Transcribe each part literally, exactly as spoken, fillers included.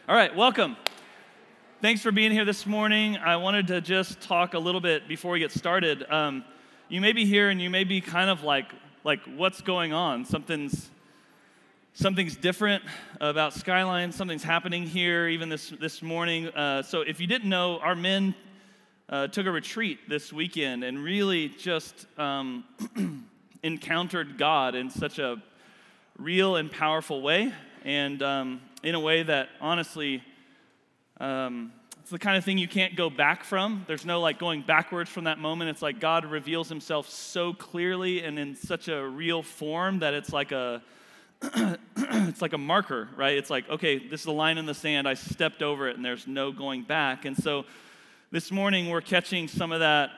All right, welcome. Thanks for being here this morning. I wanted to just talk a little bit before we get started. Um, you may be here and you may be kind of like, like, what's going on? Something's something's different about Skyline. Something's happening here even this this morning. Uh, so if you didn't know, our men uh, took a retreat this weekend and really just um, encountered God in such a real and powerful way, and um, in a way that honestly, um, it's the kind of thing you can't go back from. There's no like going backwards from that moment. It's like God reveals himself so clearly and in such a real form that it's like a it's like a marker, right? It's like, okay, this is a line in the sand. I stepped over it and there's no going back. And so this morning we're catching some of that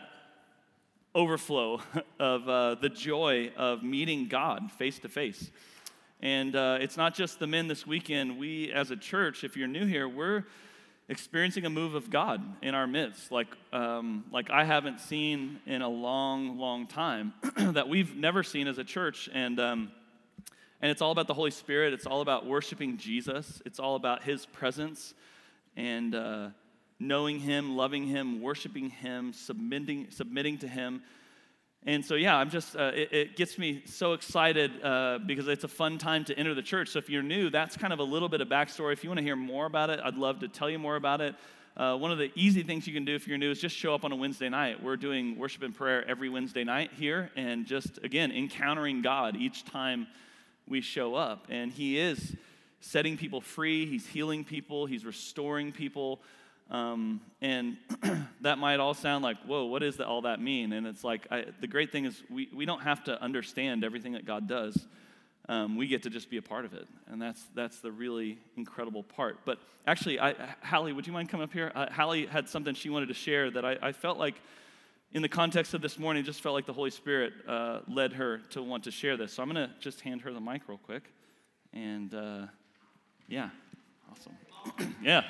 overflow of uh, the joy of meeting God face to face. And uh, it's not just the men this weekend. We, as a church, if you're new here, we're experiencing a move of God in our midst, like um, like I haven't seen in a long, long time, that we've never seen as a church. And um, and it's all about the Holy Spirit. It's all about worshiping Jesus. It's all about his presence and uh, knowing him, loving him, worshiping him, submitting submitting to him. And so, yeah, I'm just, uh, it, it gets me so excited uh, because it's a fun time to enter the church. So if you're new, that's kind of a little bit of backstory. If you want to hear more about it, I'd love to tell you more about it. Uh, one of the easy things you can do if you're new is just show up on a Wednesday night. We're doing worship and prayer every Wednesday night here, and just, again, encountering God each time we show up. And he is setting people free. He's healing people. He's restoring people. Um, and that might all sound like, whoa, what does that, all that mean? And it's like, I, the great thing is we, we don't have to understand everything that God does. Um, we get to just be a part of it. And that's that's the really incredible part. But actually, I, Hallie, would you mind coming up here? Uh, Hallie had something she wanted to share that I, I felt like, in the context of this morning, just felt like the Holy Spirit uh, led her to want to share this. So I'm going to just hand her the mic real quick. And uh, yeah, awesome. yeah.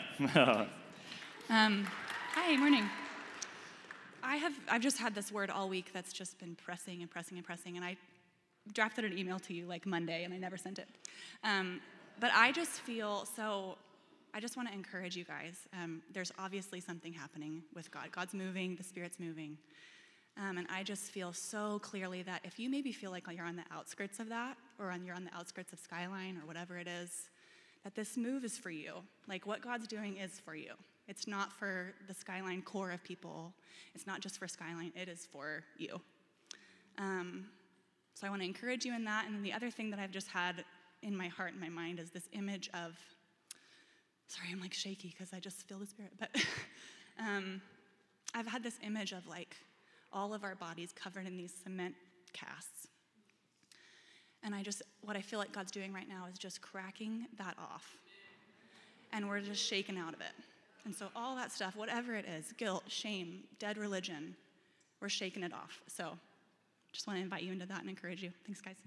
Um, hi, morning. I have, I've just had this word all week that's just been pressing and pressing and pressing, and I drafted an email to you like Monday, and I never sent it. Um, but I just feel, so I just want to encourage you guys. Um, there's obviously something happening with God. God's moving, the Spirit's moving. Um, and I just feel so clearly that if you maybe feel like you're on the outskirts of that, or on, you're on the outskirts of Skyline, or whatever it is, that this move is for you. Like what God's doing is for you. It's not for the Skyline core of people. It's not just for Skyline. It is for you. Um, so I want to encourage you in that. And then the other thing that I've just had in my heart and my mind is this image of, sorry, I'm like shaky because I just feel the Spirit. But um, I've had this image of like all of our bodies covered in these cement casts. And I just, what I feel like God's doing right now is just cracking that off. And we're just shaken out of it. And so all that stuff, whatever it is, guilt, shame, dead religion, we're shaking it off. So just want to invite you into that and encourage you. Thanks, guys.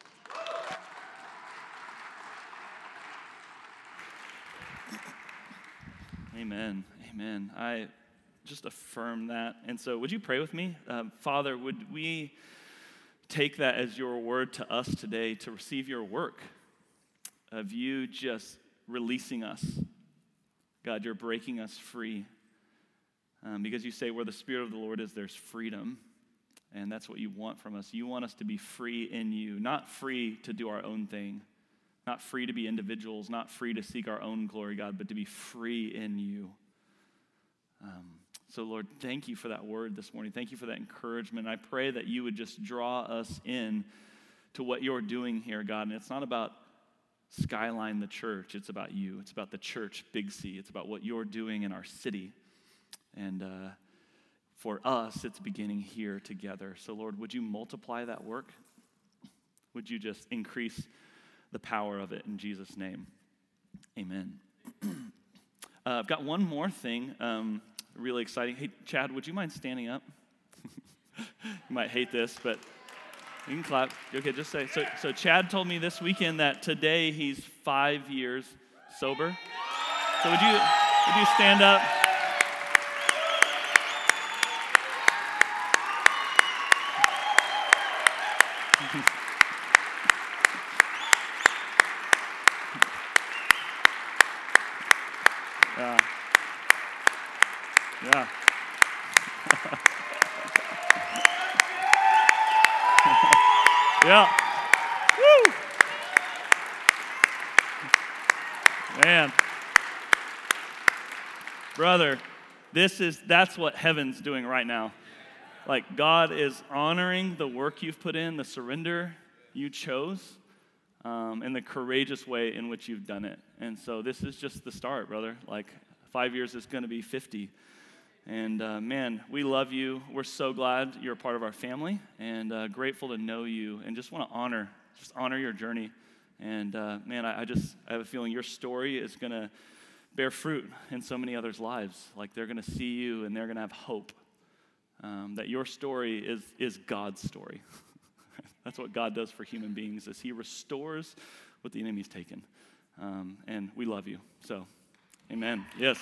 Amen. Amen. I just affirm that. And so would you pray with me? Um, Father, would we take that as your word to us today to receive your work of you just releasing us? God, you're breaking us free um, because you say where the Spirit of the Lord is, there's freedom. And that's what you want from us. You want us to be free in you, not free to do our own thing, not free to be individuals, not free to seek our own glory, God, but to be free in you. Um, so, Lord, thank you for that word this morning. Thank you for that encouragement. I pray that you would just draw us in to what you're doing here, God. And it's not about Skyline, the church. It's about you. It's about the church, Big C. It's about what you're doing in our city. And uh, for us, it's beginning here together. So, Lord, would you multiply that work? Would you just increase the power of it in Jesus' name? Amen. uh, I've got one more thing, um, really exciting. Hey, Chad, would you mind standing up? You might hate this, but you can clap. Okay, just say. So, so Chad told me this weekend that today he's five years sober. So would you would you stand up? Yeah. Yeah. Yeah. Woo! Man. Brother, this is that's what heaven's doing right now. Like, God is honoring the work you've put in, the surrender you chose, um, and the courageous way in which you've done it. And so this is just the start, brother. Like, five years is going to be fifty. And, uh, man, we love you. We're so glad you're a part of our family, and uh, grateful to know you, and just want to honor, just honor your journey. And, uh, man, I, I just I have a feeling your story is going to bear fruit in so many others' lives. Like, they're going to see you, and they're going to have hope. Um, that your story is is God's story. That's what God does for human beings, is he restores what the enemy's taken. Um, and we love you. So, amen. Yes.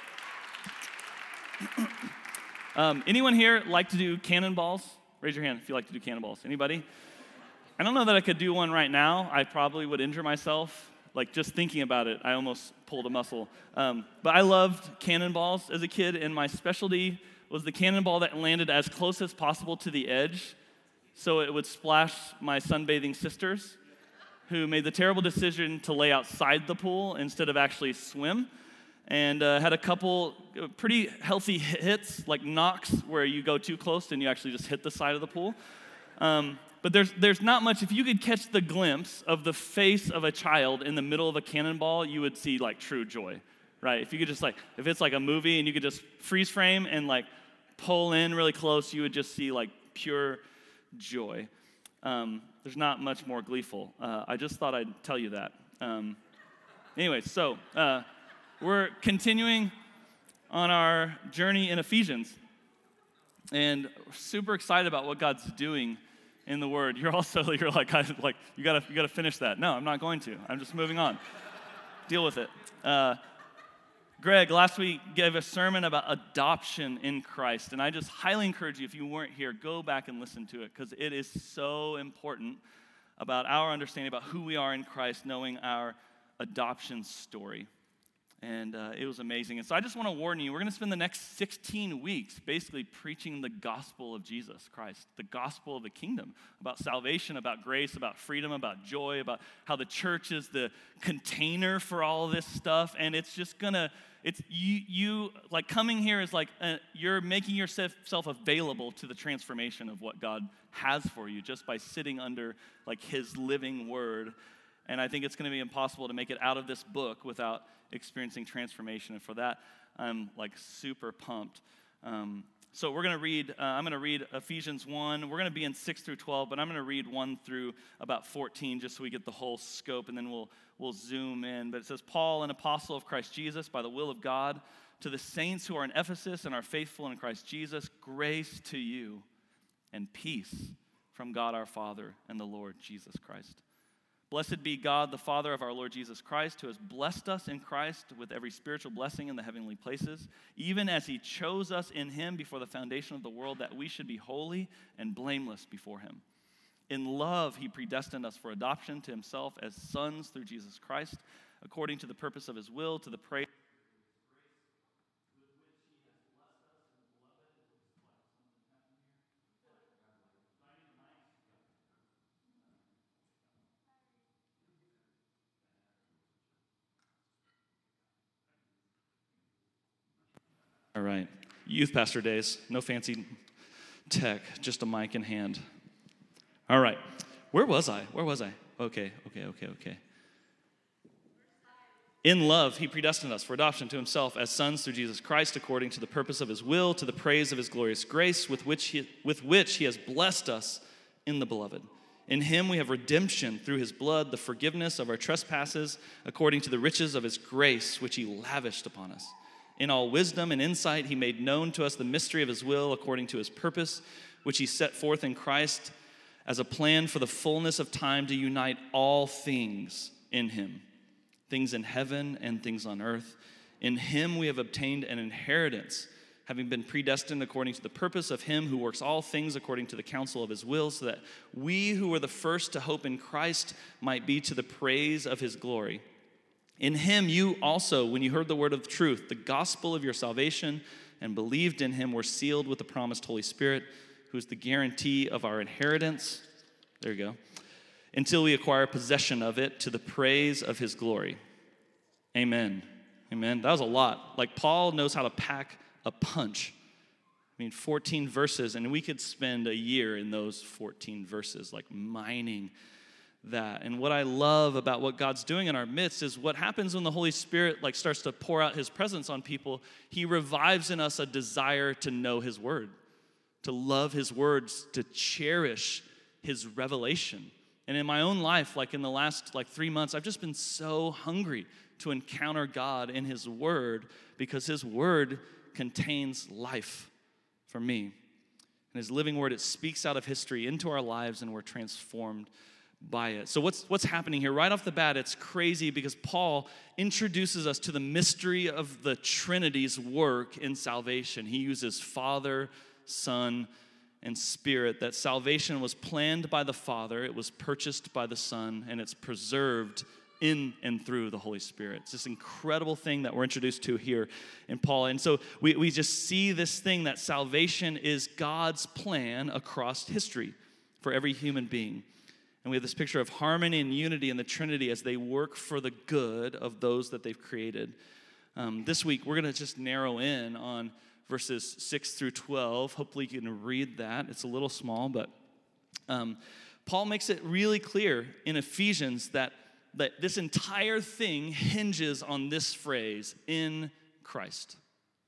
um, anyone here like to do cannonballs? Raise your hand if you like to do cannonballs. Anybody? I don't know that I could do one right now. I probably would injure myself. Like, just thinking about it, I almost pulled a muscle. Um, but I loved cannonballs as a kid, and my specialty was the cannonball that landed as close as possible to the edge so it would splash my sunbathing sisters, who made the terrible decision to lay outside the pool instead of actually swim, and uh, had a couple pretty healthy hits, like knocks, where you go too close and you actually just hit the side of the pool. Um, but there's there's not much. If you could catch the glimpse of the face of a child in the middle of a cannonball, you would see, like, true joy. Right, if you could just, like, if it's like a movie and you could just freeze frame and, like, pull in really close, you would just see, like, pure joy. Um, there's not much more gleeful. Uh, I just thought I'd tell you that. Um, anyway, so uh, we're continuing on our journey in Ephesians, and we're super excited about what God's doing in the Word. You're also you're like I, like you gotta you gotta finish that. No, I'm not going to. I'm just moving on. Deal with it. Uh, Greg, last week, gave a sermon about adoption in Christ, and I just highly encourage you, if you weren't here, go back and listen to it, because it is so important about our understanding about who we are in Christ, knowing our adoption story. And uh, it was amazing. And so I just want to warn you, we're going to spend the next sixteen weeks basically preaching the gospel of Jesus Christ, the gospel of the kingdom, about salvation, about grace, about freedom, about joy, about how the church is the container for all of this stuff. And it's just going to, it's you, you, like, coming here is like uh, you're making yourself available to the transformation of what God has for you just by sitting under, like, his living word. And I think it's going to be impossible to make it out of this book without experiencing transformation. And for that, I'm, like, super pumped. Um, so we're going to read, uh, I'm going to read Ephesians one. We're going to be in six through twelve, but I'm going to read one through about fourteen just so we get the whole scope, and then we'll we'll zoom in. But it says, Paul, an apostle of Christ Jesus, by the will of God, to the saints who are in Ephesus and are faithful in Christ Jesus, grace to you and peace from God our Father and the Lord Jesus Christ. Blessed be God, the Father of our Lord Jesus Christ, who has blessed us in Christ with every spiritual blessing in the heavenly places, even as he chose us in him before the foundation of the world, that we should be holy and blameless before him. In love, he predestined us for adoption to himself as sons through Jesus Christ, according to the purpose of his will, to the praise All right. Youth pastor days. No fancy tech, just a mic in hand. All right. Where was I? Where was I? Okay, okay, okay, okay. In love, he predestined us for adoption to himself as sons through Jesus Christ, according to the purpose of his will, to the praise of his glorious grace, with which he, with which he has blessed us in the beloved. In him we have redemption through his blood, the forgiveness of our trespasses, according to the riches of his grace, which he lavished upon us. In all wisdom and insight, he made known to us the mystery of his will according to his purpose, which he set forth in Christ as a plan for the fullness of time to unite all things in him, things in heaven and things on earth. In him we have obtained an inheritance, having been predestined according to the purpose of him who works all things according to the counsel of his will, so that we who were the first to hope in Christ might be to the praise of his glory. In him you also, when you heard the word of truth, the gospel of your salvation, and believed in him, were sealed with the promised Holy Spirit, who is the guarantee of our inheritance. There you go. Until we acquire possession of it to the praise of his glory. Amen. Amen. That was a lot. Like, Paul knows how to pack a punch. I mean, fourteen verses, and we could spend a year in those fourteen verses, like mining that. And what I love about what God's doing in our midst is what happens when the Holy Spirit like starts to pour out his presence on people. He revives in us a desire to know his word, to love his words, to cherish his revelation. And in my own life, like in the last like three months, I've just been so hungry to encounter God in his word, because his word contains life for me. And his living word, it speaks out of history into our lives, and we're transformed by it. So what's what's happening here? Right off the bat, it's crazy because Paul introduces us to the mystery of the Trinity's work in salvation. He uses Father, Son, and Spirit, that salvation was planned by the Father, it was purchased by the Son, and it's preserved in and through the Holy Spirit. It's this incredible thing that we're introduced to here in Paul. And so we, we just see this thing that salvation is God's plan across history for every human being. And we have this picture of harmony and unity in the Trinity as they work for the good of those that they've created. Um, this week, we're going to just narrow in on verses six through twelve. Hopefully you can read that. It's a little small, but um, Paul makes it really clear in Ephesians that, that this entire thing hinges on this phrase, in Christ.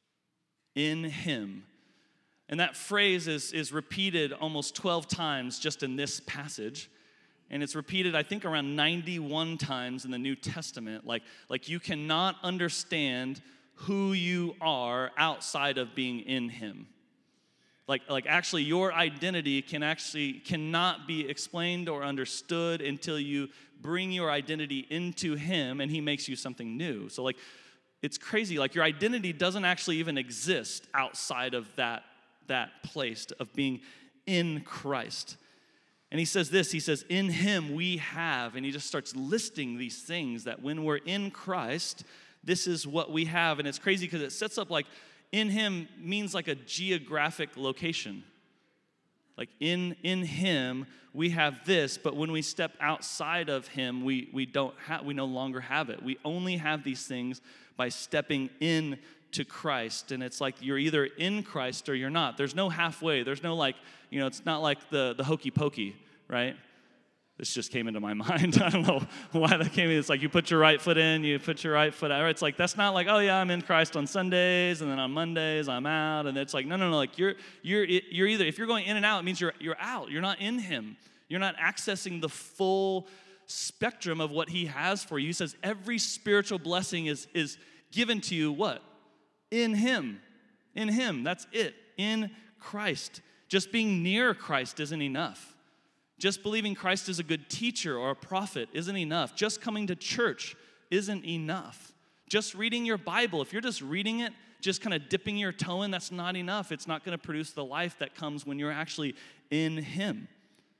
In him. And that phrase is, is repeated almost twelve times just in this passage. And it's repeated, I think, around ninety-one times in the New Testament. Like, like you cannot understand who you are outside of being in him. Like, like actually, your identity can actually cannot be explained or understood until you bring your identity into him and he makes you something new. So, like, it's crazy. Like, your identity doesn't actually even exist outside of that, that place of being in Christ. And he says this, he says, in him we have, and he just starts listing these things that when we're in Christ, this is what we have. And it's crazy because it sets up like, in him means like a geographic location. Like in, in him, we have this, but when we step outside of him, we, we don't have, we no longer have it. We only have these things by stepping in to Christ. And it's like you're either in Christ or you're not. There's no halfway. There's no like, you know, it's not like the, the hokey pokey, right? This just came into my mind. I don't know why that came in. It's like you put your right foot in, you put your right foot out. It's like, that's not like, oh yeah, I'm in Christ on Sundays, and then on Mondays I'm out. And it's like, no, no, no. Like you're you're you're either, if you're going in and out, it means you're you're out. You're not in him. You're not accessing the full spectrum of what he has for you. He says every spiritual blessing is is given to you, what? In him. In him. That's it. In Christ. Just being near Christ isn't enough. Just believing Christ is a good teacher or a prophet isn't enough. Just coming to church isn't enough. Just reading your Bible, if you're just reading it, just kind of dipping your toe in, that's not enough. It's not going to produce the life that comes when you're actually in him.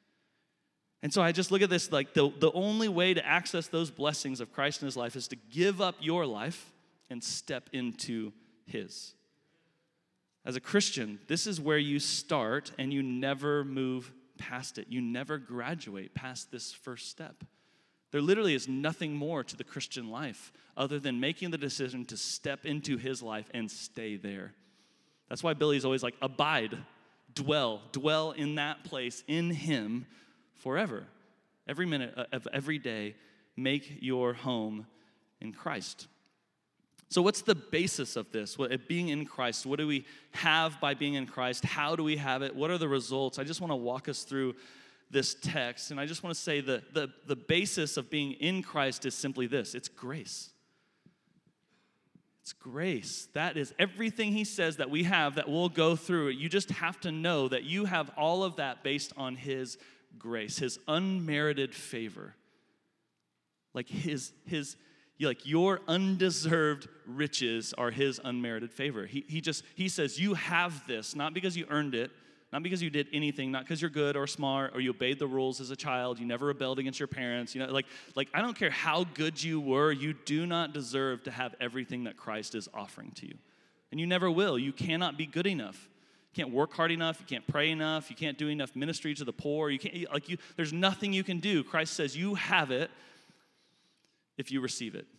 And so I just look at this like the, the only way to access those blessings of Christ in his life is to give up your life and step into his. As a Christian, this is where you start and you never move past it. You never graduate past this first step. There literally is nothing more to the Christian life other than making the decision to step into his life and stay there. That's why Billy's always like, abide, dwell, dwell in that place, in him forever. Every minute of every day, make your home in Christ. So what's the basis of this? What, being in Christ, what do we have by being in Christ? How do we have it? What are the results? I just want to walk us through this text, and I just want to say that the, the basis of being in Christ is simply this. It's grace. It's grace. That is everything he says that we have that we'll go through. You just have to know that you have all of that based on his grace, his unmerited favor. Like his his Like your undeserved riches are his unmerited favor. He, he just, he says, you have this, not because you earned it, Not because you did anything, not because you're good or smart or you obeyed the rules as a child, you never rebelled against your parents. You know, like, like I don't care how good you were, you do not deserve to have everything that Christ is offering to you. And you never will. You cannot be good enough. You can't work hard enough, you can't pray enough, you can't do enough ministry to the poor. You can't like you there's nothing you can do. Christ says you have it if you receive it.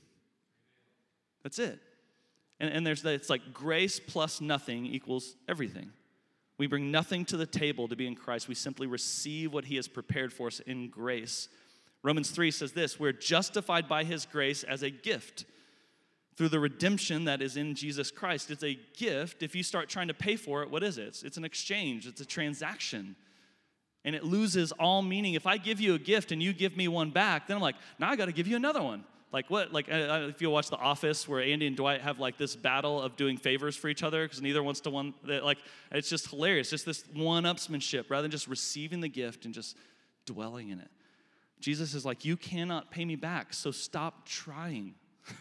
That's it. And, and there's that, it's like grace plus nothing equals everything. We bring nothing to the table to be in Christ. We simply receive what he has prepared for us in grace. Romans three says this, we're justified by his grace as a gift through the redemption that is in Jesus Christ. It's a gift. If you start trying to pay for it, what is it? It's, it's an exchange. It's a transaction. And it loses all meaning. If I give you a gift and you give me one back, then I'm like, now I got to give you another one. Like what? Like uh, if you watch The Office, where Andy and Dwight have like this battle of doing favors for each other because neither wants to one. Like it's just hilarious. Just this one-upsmanship rather than just receiving the gift and just dwelling in it. Jesus is like, you cannot pay me back, so stop trying.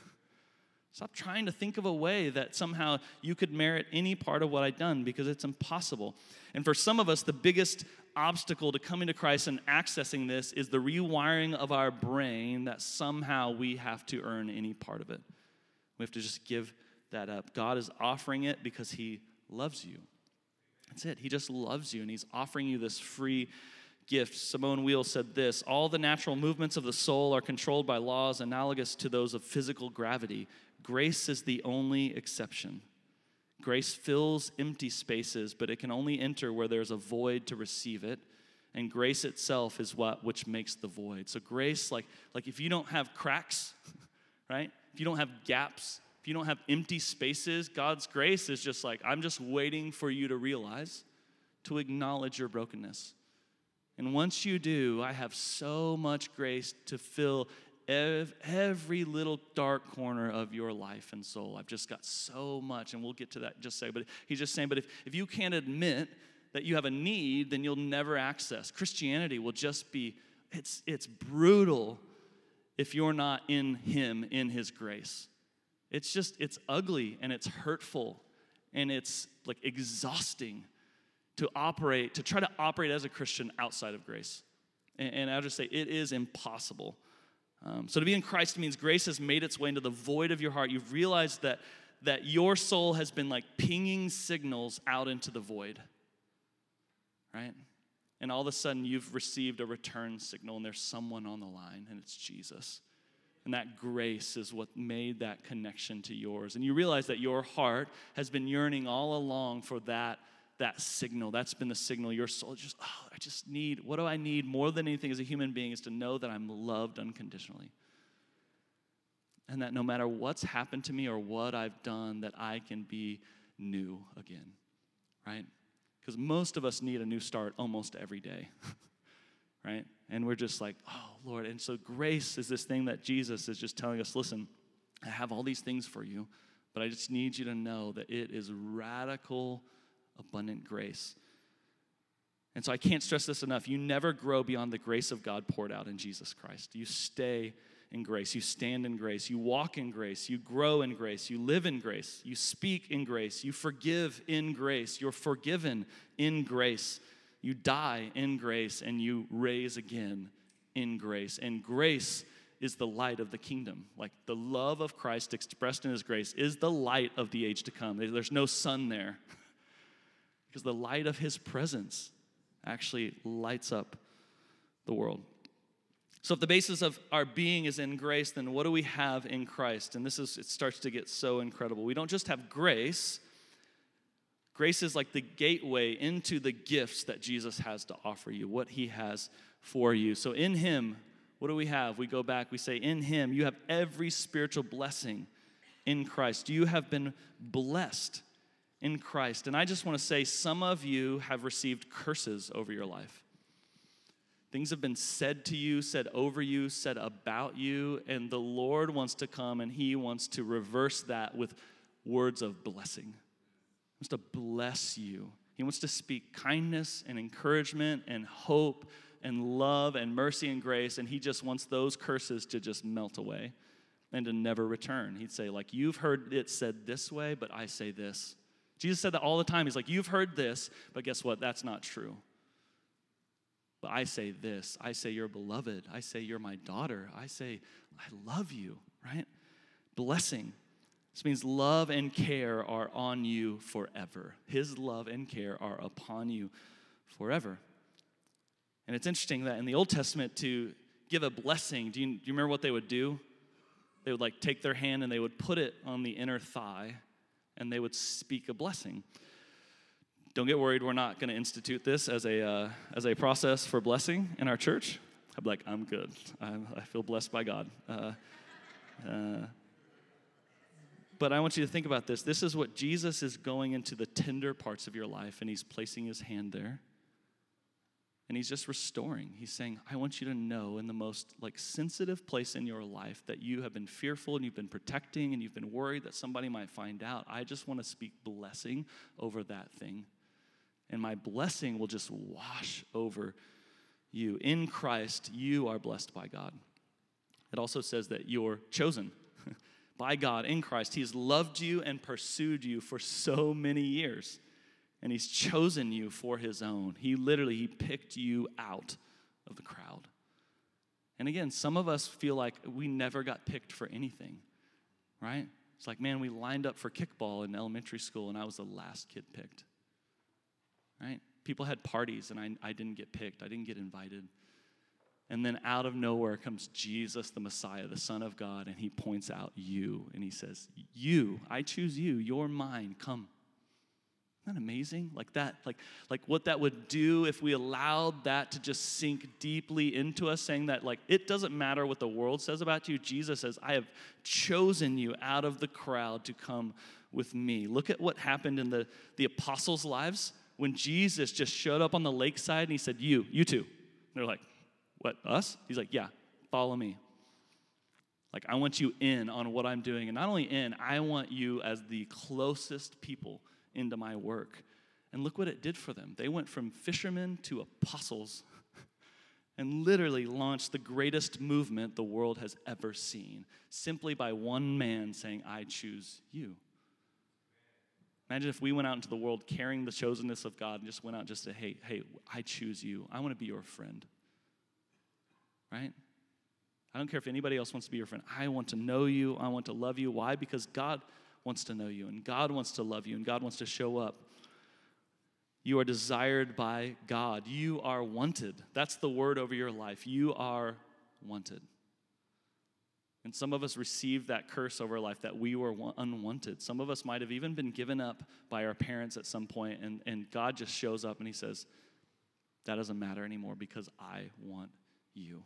Stop trying to think of a way that somehow you could merit any part of what I've done because it's impossible. And for some of us, the biggest obstacle to coming to Christ and accessing this is the rewiring of our brain that somehow we have to earn any part of it. We have to just give that up. God is offering it because he loves you. That's it. He just loves you, and he's offering you this free gift. Simone Weil said this, all the natural movements of the soul are controlled by laws analogous to those of physical gravity. Grace is the only exception. Grace fills empty spaces, but it can only enter where there's a void to receive it. And grace itself is what which makes the void. So grace, like, like if you don't have cracks, right? If you don't have gaps, if you don't have empty spaces, God's grace is just like, I'm just waiting for you to realize, to acknowledge your brokenness. And once you do, I have so much grace to fill every little dark corner of your life and soul. I've just got so much, and we'll get to that in just a second. But he's just saying, but if, if you can't admit that you have a need, then you'll never access. Christianity will just be, it's, it's brutal if you're not in him, in his grace. It's just, it's ugly, and it's hurtful, and it's like exhausting to operate, to try to operate as a Christian outside of grace. And, and I'll just say, it is impossible. Um, so to be in Christ means grace has made its way into the void of your heart. You've realized that, that your soul has been like pinging signals out into the void, right? And all of a sudden you've received a return signal, and there's someone on the line, and it's Jesus. And that grace is what made that connection to yours. And you realize that your heart has been yearning all along for that that signal. That's been the signal. Your soul just, oh, I just need, what do I need more than anything as a human being is to know that I'm loved unconditionally. And that no matter what's happened to me or what I've done, that I can be new again, right? Because most of us need a new start almost every day, right? And we're just like, oh, Lord. And so grace is this thing that Jesus is just telling us, listen, I have all these things for you, but I just need you to know that it is radical abundant grace. And so I can't stress this enough. You never grow beyond the grace of God poured out in Jesus Christ. You stay in grace. You stand in grace. You walk in grace. You grow in grace. You live in grace. You speak in grace. You forgive in grace. You're forgiven in grace. You die in grace, and you raise again in grace. And grace is the light of the kingdom. Like the love of Christ expressed in his grace is the light of the age to come. There's no sun there. Because the light of his presence actually lights up the world. So if the basis of our being is in grace, then what do we have in Christ? And this is, it starts to get so incredible. We don't just have grace. Grace is like the gateway into the gifts that Jesus has to offer you, what he has for you. So in him, what do we have? We go back, we say, in him, you have every spiritual blessing in Christ. You have been blessed in Christ. And I just want to say, some of you have received curses over your life. Things have been said to you, said over you, said about you, and the Lord wants to come and he wants to reverse that with words of blessing. He wants to bless you. He wants to speak kindness and encouragement and hope and love and mercy and grace, and he just wants those curses to just melt away and to never return. He'd say, like, you've heard it said this way, but I say this Jesus said that all the time. He's like, you've heard this, but guess what? That's not true. But I say this. I say you're beloved. I say you're my daughter. I say I love you, right? Blessing. This means love and care are on you forever. His love and care are upon you forever. And it's interesting that in the Old Testament, to give a blessing, do you, do you remember what they would do? They would like take their hand and they would put it on the inner thigh and they would speak a blessing. Don't get worried, we're not going to institute this as a uh, as a process for blessing in our church. I'm like, I'm good. I'm, I feel blessed by God. Uh, uh, but I want you to think about this. This is what Jesus is going into the tender parts of your life, and he's placing his hand there. And he's just restoring. He's saying, I want you to know in the most like sensitive place in your life that you have been fearful and you've been protecting and you've been worried that somebody might find out. I just want to speak blessing over that thing. And my blessing will just wash over you. In Christ, you are blessed by God. It also says that you're chosen by God in Christ. He's loved you and pursued you for so many years. And he's chosen you for his own. He literally, he picked you out of the crowd. And again, some of us feel like we never got picked for anything, right? It's like, man, we lined up for kickball in elementary school and I was the last kid picked, right? People had parties and I, I didn't get picked. I didn't get invited. And then out of nowhere comes Jesus, the Messiah, the Son of God, and he points out you and he says, you, I choose you, you're mine, come. Isn't that amazing? Like that, like, like what that would do if we allowed that to just sink deeply into us, saying that like it doesn't matter what the world says about you. Jesus says, I have chosen you out of the crowd to come with me. Look at what happened in the, the apostles' lives when Jesus just showed up on the lakeside and he said, you, you two. And they're like, what, us? He's like, yeah, follow me. Like, I want you in on what I'm doing. And not only in, I want you as the closest people into my work. And look what it did for them. They went from fishermen to apostles and literally launched the greatest movement the world has ever seen, simply by one man saying, I choose you. Imagine if we went out into the world carrying the chosenness of God and just went out just to, hey, hey, I choose you. I want to be your friend. Right? I don't care if anybody else wants to be your friend. I want to know you. I want to love you. Why? Because God wants to know you, and God wants to love you, and God wants to show up. You are desired by God. You are wanted. That's the word over your life. You are wanted. And some of us received that curse over our life that we were unwanted. Some of us might have even been given up by our parents at some point, and, and God just shows up and he says, that doesn't matter anymore because I want you.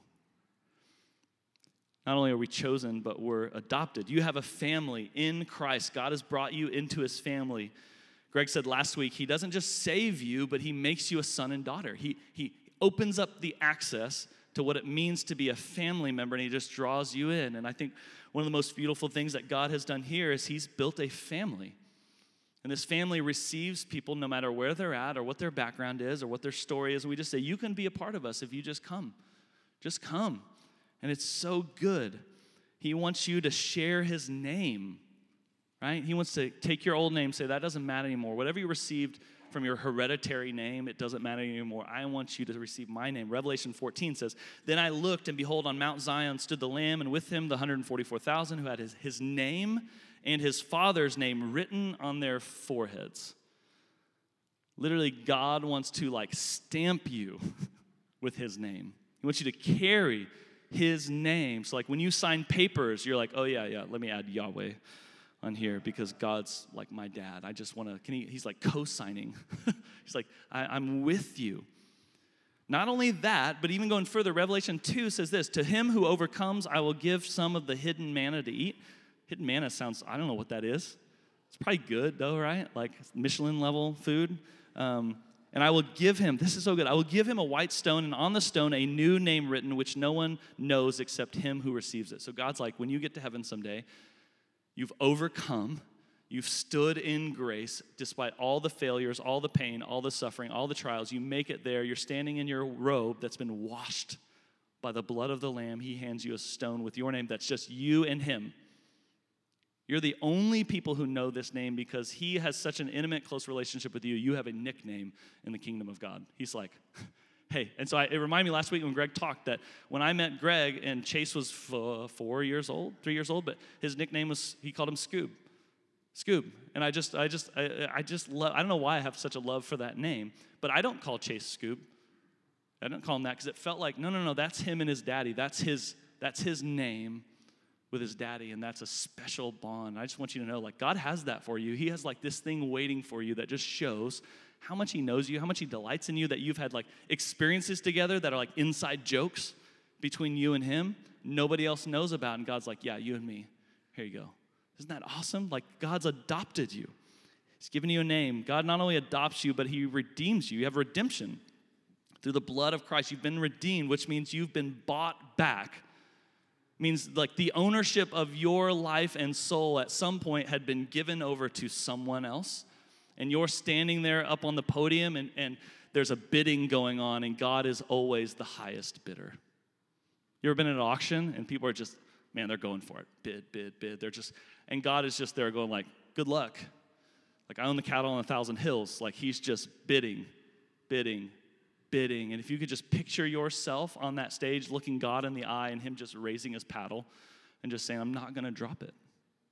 Not only are we chosen, but we're adopted. You have a family in Christ. God has brought you into his family. Greg said last week, he doesn't just save you, but he makes you a son and daughter. He, he opens up the access to what it means to be a family member, and he just draws you in. And I think one of the most beautiful things that God has done here is he's built a family. And this family receives people no matter where they're at or what their background is or what their story is. And we just say, you can be a part of us if you just come. Just come. And it's so good. He wants you to share his name, right? He wants to take your old name, say that doesn't matter anymore. Whatever you received from your hereditary name, it doesn't matter anymore. I want you to receive my name. Revelation fourteen says, then I looked, and behold, on Mount Zion stood the Lamb, and with him the one hundred forty-four thousand who had his, his name and his Father's name written on their foreheads. Literally, God wants to like stamp you with his name. He wants you to carry his name. So like when you sign papers, you're like, oh yeah, yeah, let me add Yahweh on here because God's like my dad. I just want to, can he, he's like co-signing. He's like, I, I'm with you. Not only that, but even going further, Revelation two says this, to him who overcomes, I will give some of the hidden manna to eat. Hidden manna sounds, I don't know what that is. It's probably good though, right? Like Michelin level food. Um, And I will give him, this is so good, I will give him a white stone, and on the stone a new name written, which no one knows except him who receives it. So God's like, when you get to heaven someday, you've overcome, you've stood in grace, despite all the failures, all the pain, all the suffering, all the trials. You make it there, you're standing in your robe that's been washed by the blood of the Lamb. He hands you a stone with your name that's just you and him. You're the only people who know this name because he has such an intimate, close relationship with you. You have a nickname in the kingdom of God. He's like, hey. And so I, it reminded me last week when Greg talked that when I met Greg, and Chase was f- four years old, three years old, but his nickname was, he called him Scoob. Scoob. And I just, I just, I, I just love, I don't know why I have such a love for that name, but I don't call Chase Scoob. I don't call him that because it felt like, no, no, no, that's him and his daddy. That's his, that's his name with his daddy, and that's a special bond. I just want you to know, like, God has that for you. He has, like, this thing waiting for you that just shows how much he knows you, how much he delights in you, that you've had, like, experiences together that are, like, inside jokes between you and him nobody else knows about, and God's like, yeah, you and me. Here you go. Isn't that awesome? Like, God's adopted you. He's given you a name. God not only adopts you, but he redeems you. You have redemption. Through the blood of Christ, you've been redeemed, which means you've been bought back. Means like the ownership of your life and soul at some point had been given over to someone else, and you're standing there up on the podium, and, and there's a bidding going on, and God is always the highest bidder. You ever been at an auction, and people are just, man, they're going for it. Bid, bid, bid. They're just, and God is just there going like, good luck. Like, I own the cattle on a thousand hills. Like, he's just bidding, bidding, bidding. And if you could just picture yourself on that stage looking God in the eye and him just raising his paddle and just saying, I'm not going to drop it.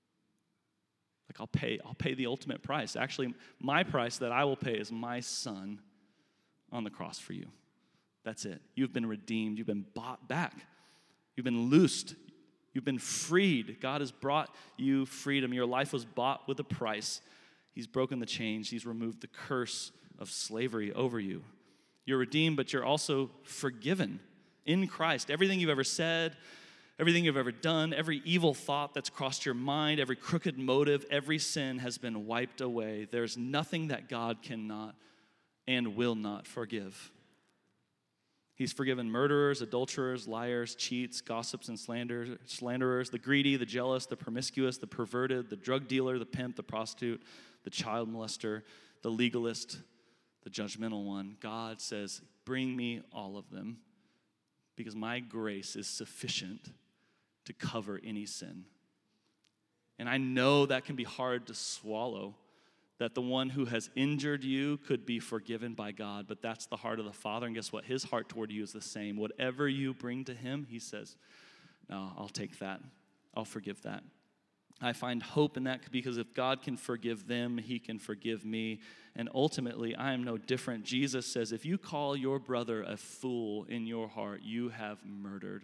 Like, I'll pay, I'll pay the ultimate price. Actually, my price that I will pay is my son on the cross for you. That's it. You've been redeemed. You've been bought back. You've been loosed. You've been freed. God has brought you freedom. Your life was bought with a price. He's broken the chains. He's removed the curse of slavery over you. You're redeemed, but you're also forgiven in Christ. Everything you've ever said, everything you've ever done, every evil thought that's crossed your mind, every crooked motive, every sin has been wiped away. There's nothing that God cannot and will not forgive. He's forgiven murderers, adulterers, liars, cheats, gossips, and slanderers, slanderers, the greedy, the jealous, the promiscuous, the perverted, the drug dealer, the pimp, the prostitute, the child molester, the legalist, the judgmental one. God says, bring me all of them because my grace is sufficient to cover any sin. And I know that can be hard to swallow, that the one who has injured you could be forgiven by God, but that's the heart of the Father, and guess what? His heart toward you is the same. Whatever you bring to him, he says, no, I'll take that. I'll forgive that. I find hope in that because if God can forgive them, he can forgive me. And ultimately, I am no different. Jesus says, if you call your brother a fool in your heart, you have murdered.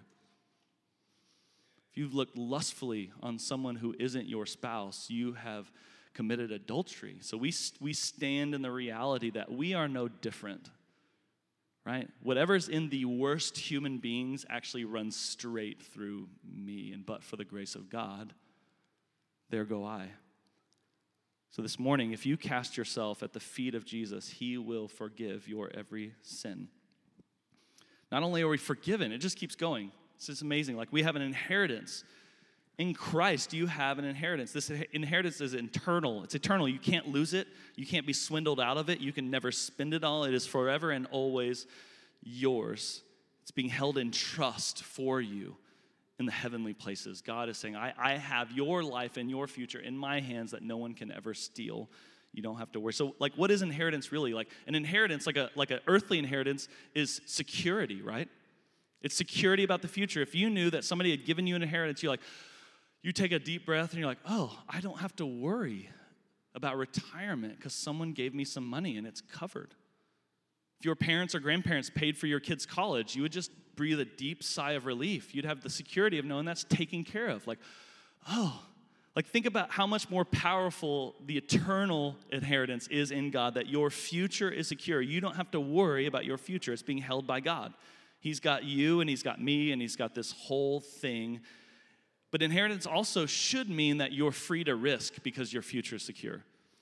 If you've looked lustfully on someone who isn't your spouse, you have committed adultery. So we, we stand in the reality that we are no different, right? Whatever's in the worst human beings actually runs straight through me. And but for the grace of God, there go I. So this morning, if you cast yourself at the feet of Jesus, he will forgive your every sin. Not only are we forgiven, it just keeps going. It's just amazing. Like, we have an inheritance. In Christ, you have an inheritance. This inheritance is internal. It's eternal. You can't lose it. You can't be swindled out of it. You can never spend it all. It is forever and always yours. It's being held in trust for you in the heavenly places. God is saying, I, I have your life and your future in my hands that no one can ever steal. You don't have to worry. So, like, what is inheritance really? Like, an inheritance, like a like an earthly inheritance, is security, right? It's security about the future. If you knew that somebody had given you an inheritance, you're like, you take a deep breath and you're like, oh, I don't have to worry about retirement because someone gave me some money and it's covered. If your parents or grandparents paid for your kids' college, you would just breathe a deep sigh of relief. You'd have the security of knowing that's taken care of. Like, oh, like think about how much more powerful the eternal inheritance is in God, that your future is secure. You don't have to worry about your future. It's being held by God. He's got you and he's got me and he's got this whole thing. But inheritance also should mean that you're free to risk because your future is secure.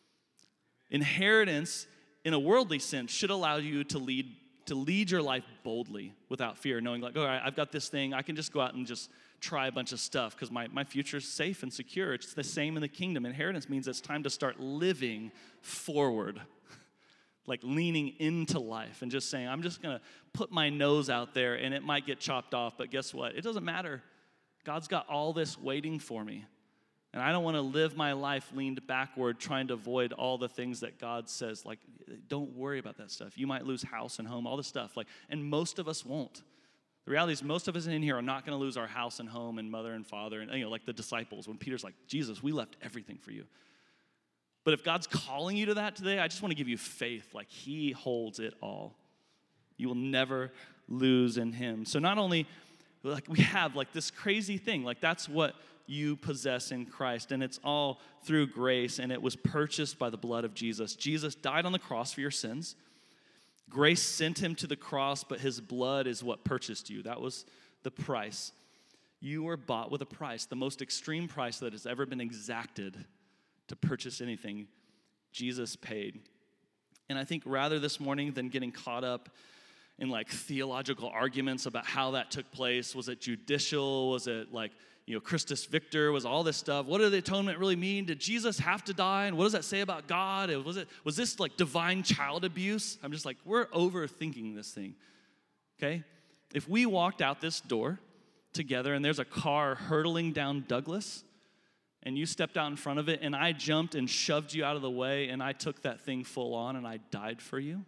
Inheritance, in a worldly sense, should allow you to lead to lead your life boldly without fear, knowing like, all right, I've got this thing. I can just go out and just try a bunch of stuff because my, my future is safe and secure. It's the same in the kingdom. Inheritance means it's time to start living forward, like leaning into life and just saying, I'm just going to put my nose out there and it might get chopped off, but guess what? It doesn't matter. God's got all this waiting for me. And I don't want to live my life leaned backward trying to avoid all the things that God says. Like, don't worry about that stuff. You might lose house and home, all this stuff. Like, and most of us won't. The reality is most of us in here are not going to lose our house and home and mother and father. And, you know, like the disciples, when Peter's like, Jesus, we left everything for you. But if God's calling you to that today, I just want to give you faith. Like, he holds it all. You will never lose in him. So not only, like, we have, like, this crazy thing. Like, that's what you possess in Christ, and it's all through grace, and it was purchased by the blood of Jesus. Jesus died on the cross for your sins. Grace sent him to the cross, but his blood is what purchased you. That was the price. You were bought with a price, the most extreme price that has ever been exacted to purchase anything. Jesus paid. And I think rather this morning than getting caught up in like theological arguments about how that took place, was it judicial, was it like, you know, Christus Victor, was all this stuff. What did the atonement really mean? Did Jesus have to die? And what does that say about God? Was it was this like divine child abuse? I'm just like, we're overthinking this thing, okay? If we walked out this door together and there's a car hurtling down Douglas and you stepped out in front of it and I jumped and shoved you out of the way and I took that thing full on and I died for you,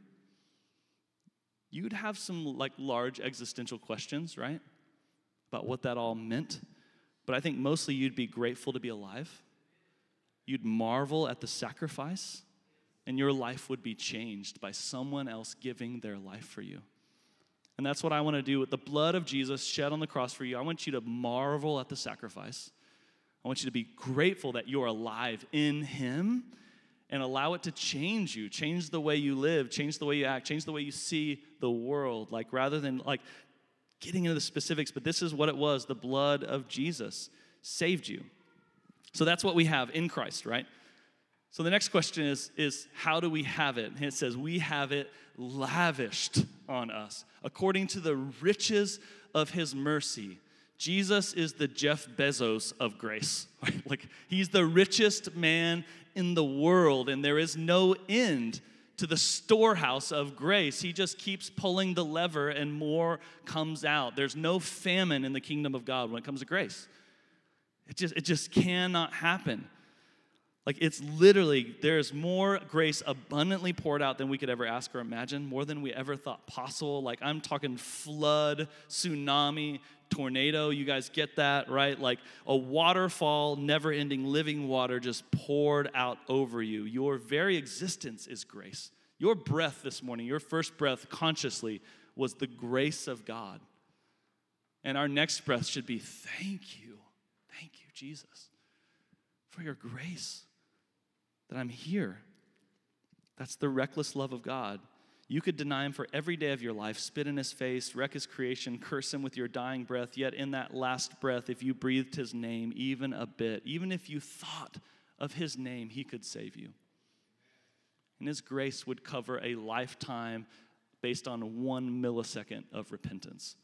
you'd have some like large existential questions, right? About what that all meant. But I think mostly you'd be grateful to be alive. You'd marvel at the sacrifice, and your life would be changed by someone else giving their life for you. And that's what I want to do with the blood of Jesus shed on the cross for you. I want you to marvel at the sacrifice. I want you to be grateful that you're alive in him and allow it to change you, change the way you live, change the way you act, change the way you see the world. Like rather than like getting into the specifics, but this is what it was. The blood of Jesus saved you. So that's what we have in Christ, right? So the next question is, is how do we have it? And it says, we have it lavished on us according to the riches of his mercy. Jesus is the Jeff Bezos of grace. Right? Like, he's the richest man in the world, and there is no end to the storehouse of grace. He just keeps pulling the lever and more comes out. There's no famine in the kingdom of God when it comes to grace. It just, it just cannot happen. Like, it's literally, there's more grace abundantly poured out than we could ever ask or imagine, more than we ever thought possible. Like, I'm talking flood, tsunami, tornado. You guys get that, right? Like a waterfall, never-ending living water just poured out over you. Your very existence is grace. Your breath this morning, your first breath consciously was the grace of God. And our next breath should be, thank you, thank you, Jesus, for your grace, that I'm here. That's the reckless love of God. You could deny him for every day of your life, spit in his face, wreck his creation, curse him with your dying breath, yet in that last breath, if you breathed his name even a bit, even if you thought of his name, he could save you. And his grace would cover a lifetime based on one millisecond of repentance.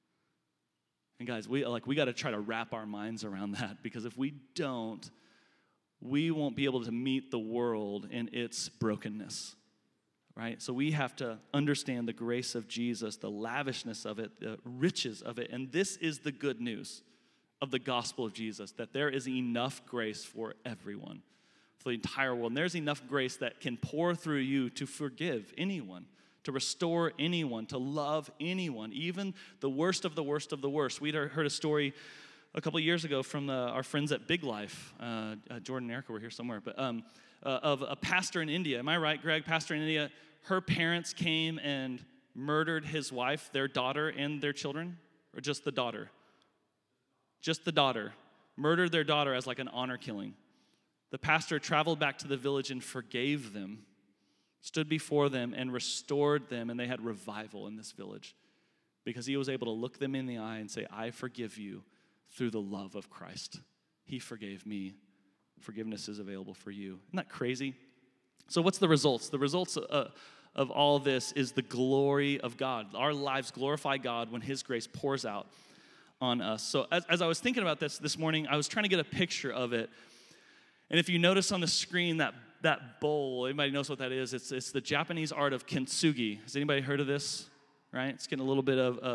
And guys, we like we got to try to wrap our minds around that, because if we don't, we won't be able to meet the world in its brokenness. Right? So we have to understand the grace of Jesus, the lavishness of it, the riches of it. And this is the good news of the gospel of Jesus, that there is enough grace for everyone, for the entire world. And there's enough grace that can pour through you to forgive anyone, to restore anyone, to love anyone, even the worst of the worst of the worst. We heard a story a couple years ago from the, our friends at Big Life. Uh, uh, Jordan and Erica were here somewhere, but um, uh, of a pastor in India. Am I right, Greg? Pastor in India. Her parents came and murdered his wife, their daughter, and their children, or just the daughter? Just the daughter. Murdered their daughter as like an honor killing. The pastor traveled back to the village and forgave them, stood before them and restored them, and they had revival in this village because he was able to look them in the eye and say, I forgive you through the love of Christ. He forgave me. Forgiveness is available for you. Isn't that crazy? So what's the results? The results uh, of all this is the glory of God. Our lives glorify God when his grace pours out on us. So as, as I was thinking about this this morning, I was trying to get a picture of it. And if you notice on the screen that, that bowl, anybody knows what that is? It's, it's the Japanese art of kintsugi. Has anybody heard of this? Right? It's getting a little bit of, of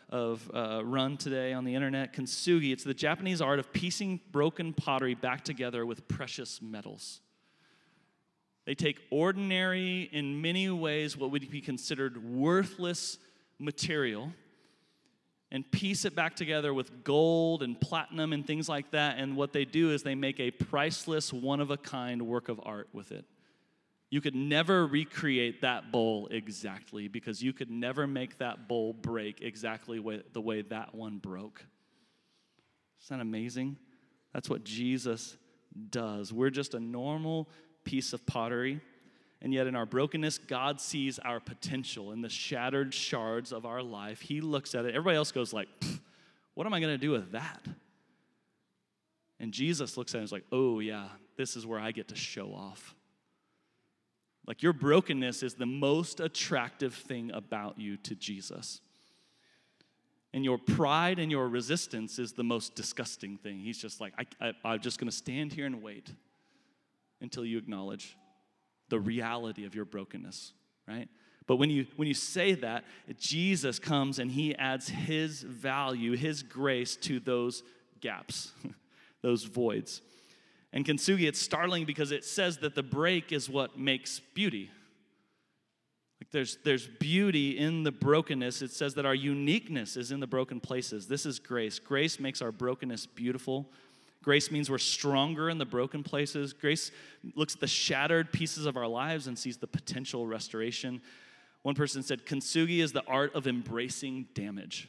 of uh, run today on the internet. Kintsugi, it's the Japanese art of piecing broken pottery back together with precious metals. They take ordinary, in many ways, what would be considered worthless material and piece it back together with gold and platinum and things like that. And what they do is they make a priceless, one-of-a-kind work of art with it. You could never recreate that bowl exactly because you could never make that bowl break exactly way, the way that one broke. Isn't that amazing? That's what Jesus does. We're just a normal piece of pottery, and yet in our brokenness, God sees our potential in the shattered shards of our life. He looks at it. Everybody else goes like, what am I going to do with that? And Jesus looks at it and is like, oh yeah, this is where I get to show off. Like your brokenness is the most attractive thing about you to Jesus. And your pride and your resistance is the most disgusting thing. He's just like, I, I, I'm just going to stand here and wait until you acknowledge the reality of your brokenness, right? But when you when you say that, Jesus comes and he adds his value, his grace to those gaps, those voids. And Kintsugi, it's startling because it says that the break is what makes beauty. Like there's, there's beauty in the brokenness. It says that our uniqueness is in the broken places. This is grace. Grace makes our brokenness beautiful. Grace means we're stronger in the broken places. Grace looks at the shattered pieces of our lives and sees the potential restoration. One person said, Kintsugi is the art of embracing damage.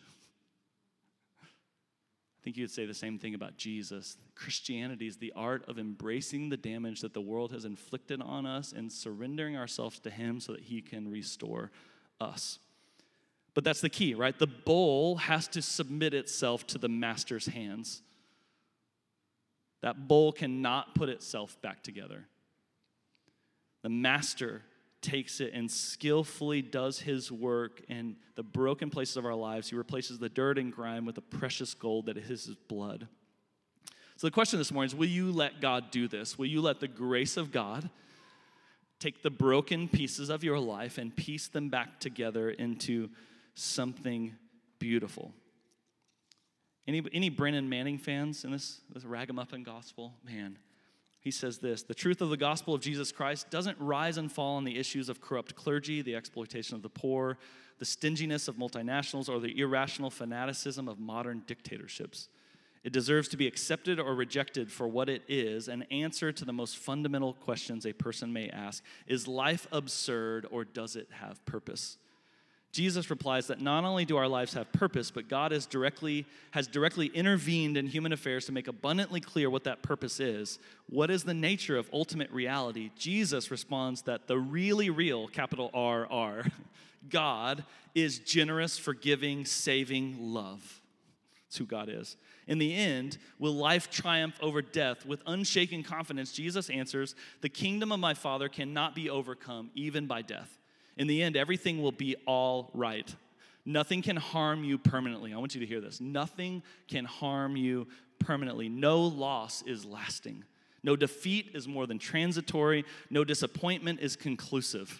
I think you could say the same thing about Jesus. Christianity is the art of embracing the damage that the world has inflicted on us and surrendering ourselves to him so that he can restore us. But that's the key, right? The bowl has to submit itself to the master's hands. That bowl cannot put itself back together. The master takes it and skillfully does his work in the broken places of our lives. He replaces the dirt and grime with the precious gold that is his blood. So the question this morning is, will you let God do this? Will you let the grace of God take the broken pieces of your life and piece them back together into something beautiful? Any, any Brennan Manning fans in this, this ragamuffin gospel? Man, he says this: the truth of the gospel of Jesus Christ doesn't rise and fall on the issues of corrupt clergy, the exploitation of the poor, the stinginess of multinationals, or the irrational fanaticism of modern dictatorships. It deserves to be accepted or rejected for what it is, an answer to the most fundamental questions a person may ask. Is life absurd or does it have purpose? Jesus replies that not only do our lives have purpose, but God is directly, has directly intervened in human affairs to make abundantly clear what that purpose is. What is the nature of ultimate reality? Jesus responds that the really real, capital R R, God is generous, forgiving, saving love. That's who God is. In the end, will life triumph over death? With unshaken confidence, Jesus answers, the kingdom of my Father cannot be overcome, even by death. In the end, everything will be all right. Nothing can harm you permanently. I want you to hear this. Nothing can harm you permanently. No loss is lasting. No defeat is more than transitory. No disappointment is conclusive.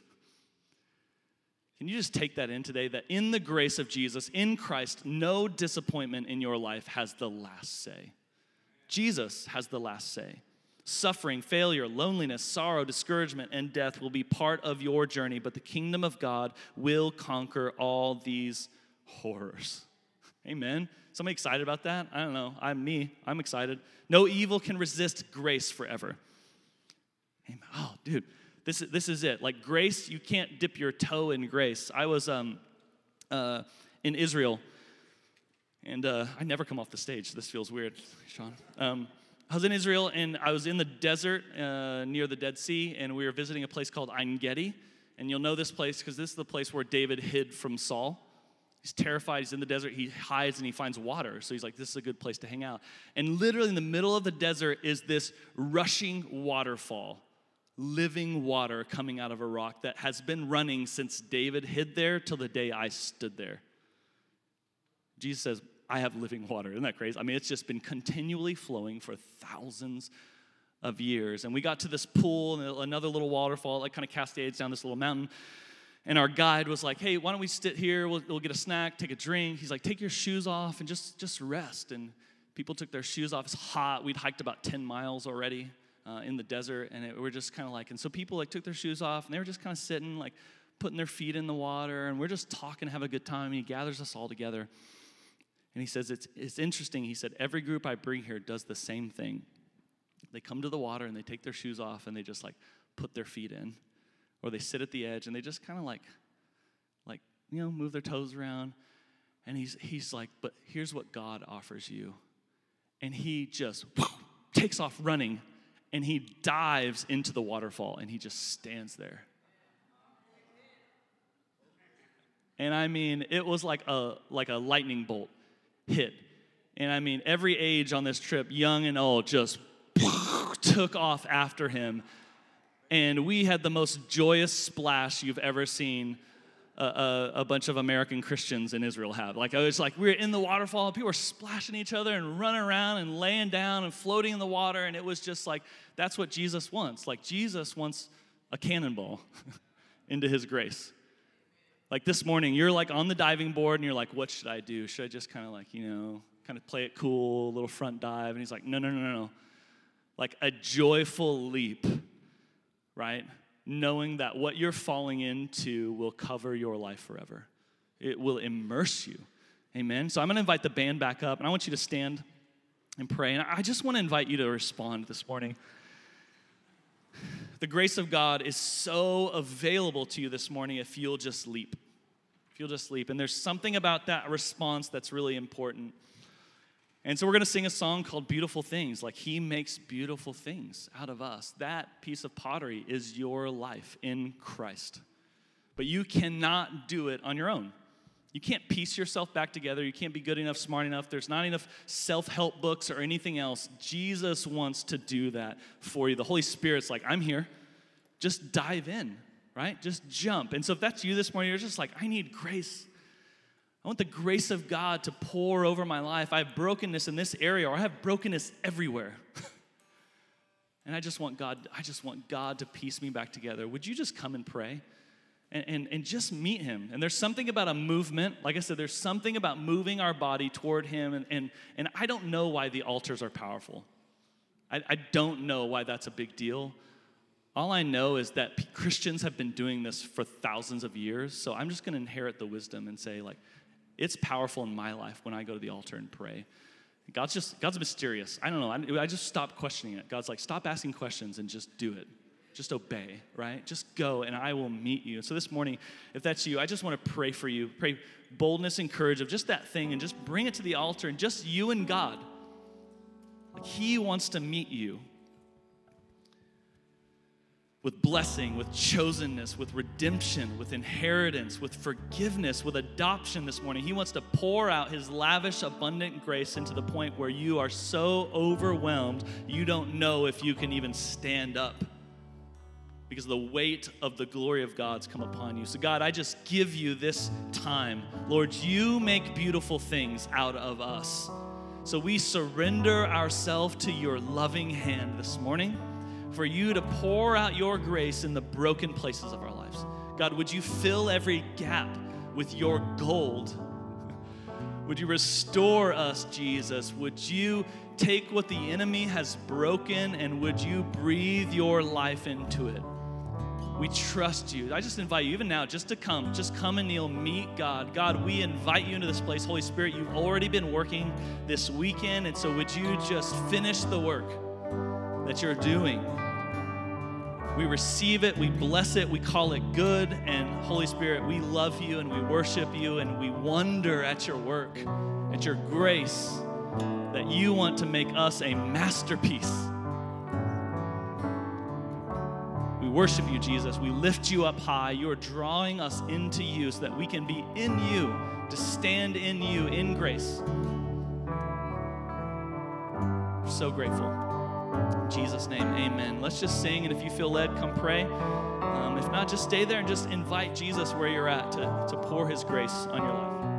Can you just take that in today? That in the grace of Jesus, in Christ, no disappointment in your life has the last say. Jesus has the last say. Suffering, failure, loneliness, sorrow, discouragement, and death will be part of your journey, but the kingdom of God will conquer all these horrors. Amen. Somebody excited about that? I don't know. I'm me. I'm excited. No evil can resist grace forever. Amen. Oh, dude, this is, this is it. Like grace, you can't dip your toe in grace. I was um, uh, in Israel, and uh, I never come off the stage. This feels weird, Sean. Um, I was in Israel, and I was in the desert uh, near the Dead Sea, and we were visiting a place called Ein Gedi. And you'll know this place because this is the place where David hid from Saul. He's terrified. He's in the desert. He hides, and he finds water. So he's like, this is a good place to hang out. And literally in the middle of the desert is this rushing waterfall, living water coming out of a rock that has been running since David hid there till the day I stood there. Jesus says, I have living water. Isn't that crazy? I mean, it's just been continually flowing for thousands of years. And we got to this pool and another little waterfall, like kind of cascades down this little mountain. And our guide was like, hey, why don't we sit here? We'll, we'll get a snack, take a drink. He's like, take your shoes off and just, just rest. And people took their shoes off. It's hot. We'd hiked about ten miles already uh, in the desert. And it, we're just kind of like, and so people like took their shoes off and they were just kind of sitting, like putting their feet in the water. And we're just talking, having a good time. And he gathers us all together. And he says, it's, it's interesting. He said, every group I bring here does the same thing. They come to the water and they take their shoes off and they just like put their feet in. Or they sit at the edge and they just kind of like, like, you know, move their toes around. And he's he's like, but here's what God offers you. And he just whoo, takes off running and he dives into the waterfall and he just stands there. And I mean, it was like a like a lightning bolt hit. And I mean, every age on this trip, young and old, just took off after him. And we had the most joyous splash you've ever seen a, a, a bunch of American Christians in Israel have. Like, it was like we were in the waterfall, and people were splashing each other and running around and laying down and floating in the water, and it was just like, that's what Jesus wants. Like, Jesus wants a cannonball into his grace. Like, this morning, you're like on the diving board, and you're like, what should I do? Should I just kind of like, you know, kind of play it cool, a little front dive? And he's like, no, no, no, no, no. Like a joyful leap. Right? Knowing that what you're falling into will cover your life forever. It will immerse you. Amen? So I'm going to invite the band back up, and I want you to stand and pray. And I just want to invite you to respond this morning. The grace of God is so available to you this morning if you'll just leap. If you'll just leap. And there's something about that response that's really important. And so we're going to sing a song called Beautiful Things. Like, he makes beautiful things out of us. That piece of pottery is your life in Christ. But you cannot do it on your own. You can't piece yourself back together. You can't be good enough, smart enough. There's not enough self-help books or anything else. Jesus wants to do that for you. The Holy Spirit's like, I'm here. Just dive in, right? Just jump. And so if that's you this morning, you're just like, I need grace. I want the grace of God to pour over my life. I have brokenness in this area, or I have brokenness everywhere. And I just want God, I just want God to piece me back together. Would you just come and pray and, and, and just meet him? And there's something about a movement. Like I said, there's something about moving our body toward him. And, and, and I don't know why the altars are powerful. I, I don't know why that's a big deal. All I know is that Christians have been doing this for thousands of years. So I'm just going to inherit the wisdom and say, like, it's powerful in my life when I go to the altar and pray. God's just, God's mysterious. I don't know. I, I just stop questioning it. God's like, stop asking questions and just do it. Just obey, right? Just go and I will meet you. So this morning, if that's you, I just want to pray for you. Pray boldness and courage of just that thing and just bring it to the altar and just you and God. Like, he wants to meet you. With blessing, with chosenness, with redemption, with inheritance, with forgiveness, with adoption this morning. He wants to pour out his lavish, abundant grace into the point where you are so overwhelmed, you don't know if you can even stand up because the weight of the glory of God's come upon you. So God, I just give you this time. Lord, you make beautiful things out of us. So we surrender ourselves to your loving hand this morning, for you to pour out your grace in the broken places of our lives. God, would you fill every gap with your gold? Would you restore us, Jesus? Would you take what the enemy has broken and would you breathe your life into it? We trust you. I just invite you, even now, just to come. Just come and kneel, meet God. God, we invite you into this place. Holy Spirit, you've already been working this weekend, and so would you just finish the work that you're doing? We receive it, we bless it, we call it good, and Holy Spirit, we love you and we worship you and we wonder at your work, at your grace, that you want to make us a masterpiece. We worship you, Jesus. We lift you up high. You are drawing us into you so that we can be in you, to stand in you in grace. We're so grateful. In Jesus' name, amen. Let's just sing, and if you feel led, come pray. Um, if not, just stay there and just invite Jesus where you're at to, to pour his grace on your life.